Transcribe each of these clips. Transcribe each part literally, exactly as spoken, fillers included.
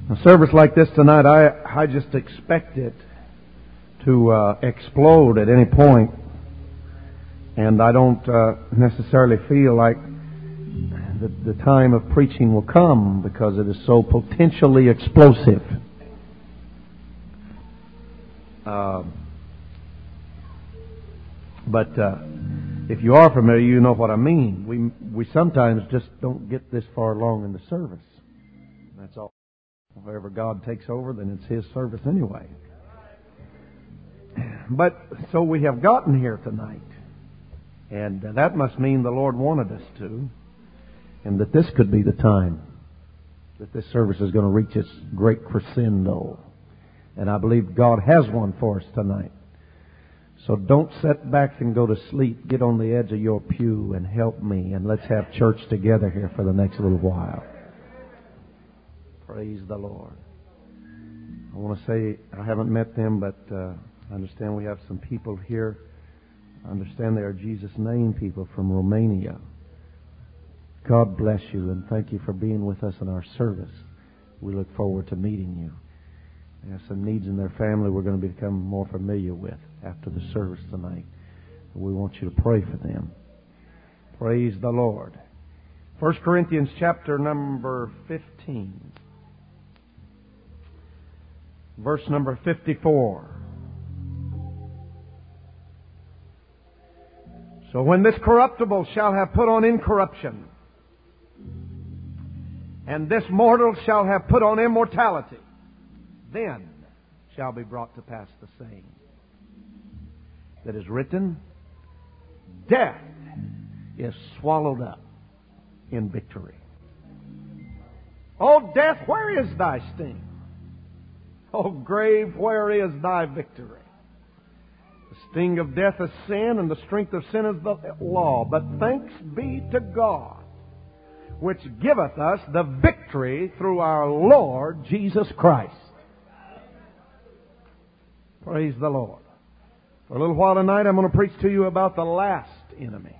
A service like this tonight, I, I just expect it to uh, explode at any point. And I don't uh, necessarily feel like the, the time of preaching will come because it is so potentially explosive. Uh, but uh, if you are familiar, you know what I mean. We we sometimes just don't get this far along in the service. That's all. Wherever God takes over, then it's His service anyway. But so we have gotten here tonight. And that must mean the Lord wanted us to. And that this could be the time that this service is going to reach its great crescendo. And I believe God has one for us tonight. So don't sit back and go to sleep. Get on the edge of your pew and help me. And let's have church together here for the next little while. Praise the Lord. I want to say, I haven't met them, but uh, I understand we have some people here. I understand they are Jesus Name people from Romania. God bless you and thank you for being with us in our service. We look forward to meeting you. They have some needs in their family we're going to become more familiar with after the service tonight. We want you to pray for them. Praise the Lord. First Corinthians chapter number fifteen. Verse number fifty-four. So when this corruptible shall have put on incorruption, and this mortal shall have put on immortality, then shall be brought to pass the saying that is written, death is swallowed up in victory. O death, where is thy sting? O grave, where is thy victory? The sting of death is sin, and the strength of sin is the law. But thanks be to God, which giveth us the victory through our Lord Jesus Christ. Praise the Lord. For a little while tonight, I'm going to preach to you about the last enemy.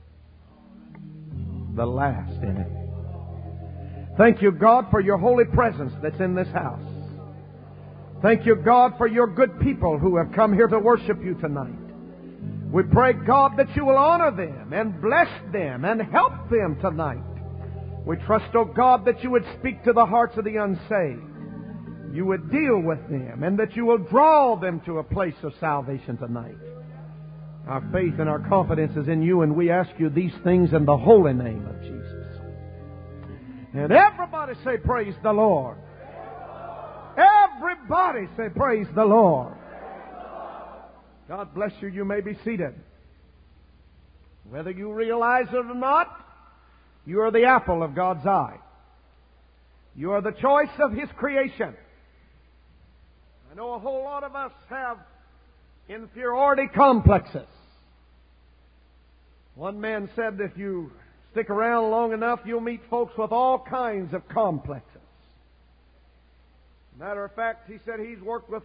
The last enemy. Thank you, God, for your holy presence that's in this house. Thank you, God, for your good people who have come here to worship you tonight. We pray, God, that you will honor them and bless them and help them tonight. We trust, oh God, that you would speak to the hearts of the unsaved. You would deal with them and that you will draw them to a place of salvation tonight. Our faith and our confidence is in you, and we ask you these things in the holy name of Jesus. And everybody say, praise the Lord. Everybody say, praise the Lord. God bless you. You may be seated. Whether you realize it or not, you are the apple of God's eye. You are the choice of His creation. I know a whole lot of us have inferiority complexes. One man said if you stick around long enough, you'll meet folks with all kinds of complexes. Matter of fact, he said he's worked with